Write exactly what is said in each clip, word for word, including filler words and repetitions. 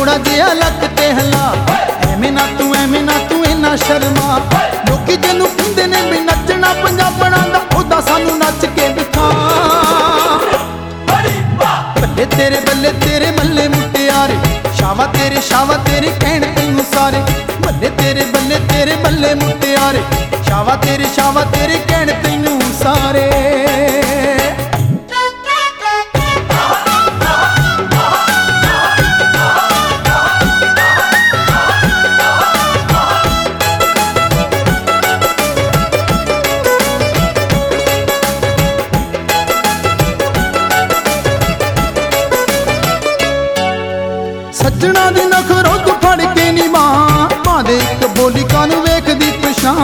थोड़ा जिहा लक ते हला, एवें ना तू एवें ना तू इन्ना शर्मा। लोकी तैनूं कहंदे ने भी नचना पंजाबणा दा, ओदा सानू नच के दिखा। बल्ले तेरे बल्ले तेरे बल्ले मुटियारे, शावा तेरे शावा तेरे कहण तैनूं सारे। बल्ले तेरे बल्ले तेरे बल्ले मुटियारे, शावा तेरे शावा तेरे कहण तैनूं सारे। सज्जणा दी नखरों तू फड़ के नी मां, मां दे इक बोली कानू वेखदी पछां।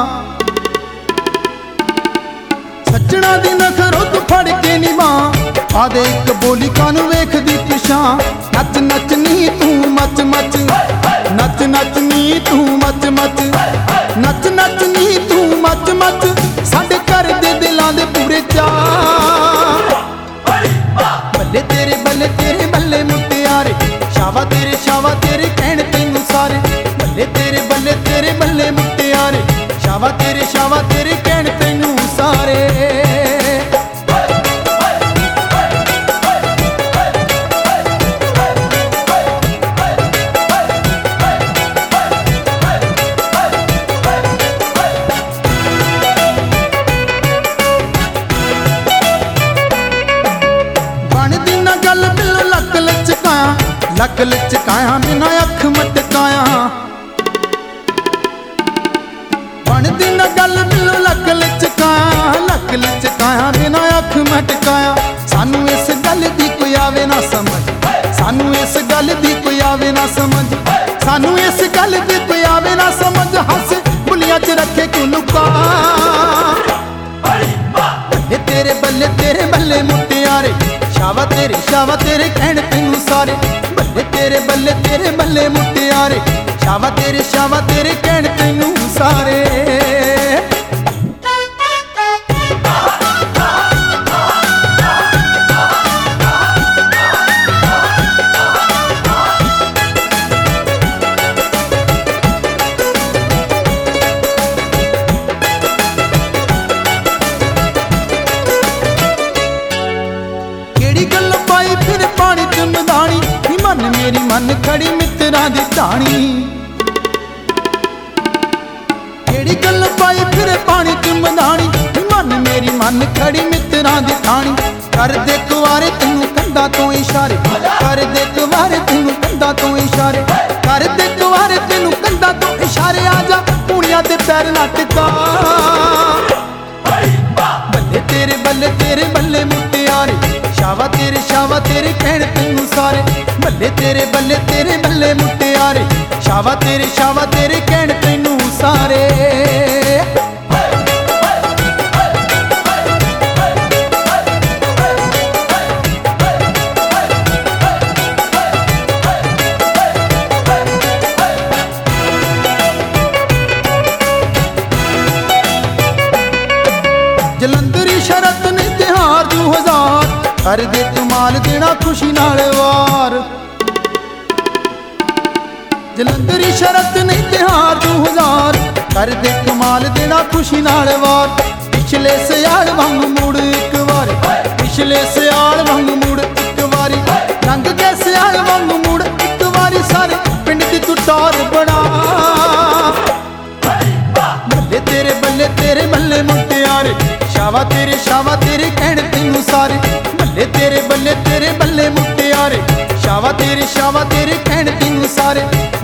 सज्जणा दी नखरों तू फड़ के नी मां, मां दे इक बोली कानू वेखदी पछां। नच नच नी तू मच मच, नच नच नी तू मच मच, नच नच नी तू मच मच, साडे घर दे दिलां दे पूरे चाऽ। बल्ले तेरे बल्ले तेरे बल्ले मुटियारे, शावा तेरे शावा तेरे कहण तैनूं सारे। बल्ले तेरे बल्ले तेरे बल्ले मुटियारे, शावा तेरे शावा तेरे कहण तैनूं सारे। बनदी ना गल बिल्लो लक लचकाया, लक लचकाया बिना अख मटकाया। बनदी ना गल बिल्लो लक लचकाया, लक लचकाया बिना अख मटकाया। सानू इस गल दी कोई आवे ना समझ, सानू इस गल दी कोई आवे ना समझ, सानू इस गल दी कोई आवे ना समझ। हंस बुलियां च रखे क्यों लुका। बल्ले तेरे बल्ले तेरे बल्ले मुटियारे, शावा तेरे शावा तेरे कहण तैनूं सारे। बल्ले तेरे बल्ले तेरे बल्ले मुटियारे, शावा तेरे शावा तेरे कहण तैनूं सारे। केड़ी गल पाई फिर पानी च मदानी, मन मेरी मन खड़ी मित्तरां दी ढाणी। केड़ी गल पाई फिर पानी च मदानी, मन मेरी मन खड़ी मित्तरां दी ढाणी। कर दे कुवारे तैनूं कंधा तो इशारे, कर दे कुवारे तैनूं कंधा तो इशारे, कर दे कुवारे तैनूं कंधा तो इशारे। आजा पूड़ियां ते पैर ना टिका। बल्ले तेरे बल्ले तेरे बल्ले मुटियारे, शावा तेरे शावा तेरे कहण तैनूं सारे। बल्ले तेरे बल्ले तेरे बल्ले मुटियारे, शावा तेरे शावा तेरे कहण तैनूं सारे। जलंधरी शरत ने तिहार दो हजार, कर दे कमाल देना खुशी नाल वार। जलंधरी शरत ने तिहार दो हजार, कर दे कमाल देना खुशी नाल वार। पिछले सियाल वांग मुड़ एक बार, पिछले सियाल वांग मुड़ एक बारी, रंग के सियाल वांग मुड़ एक बारी। सारे पिंड दी तू टार बना। बल्ले तेरे बल्ले तेरे बल्ले मुटियारे, शावा तेरे शावा तेरे कहण तैनूं सारे। बल्ले तेरे बल्ले तेरे बल्ले मुटियारे, शावा तेरे शावा तेरे कहण तैनूं सारे।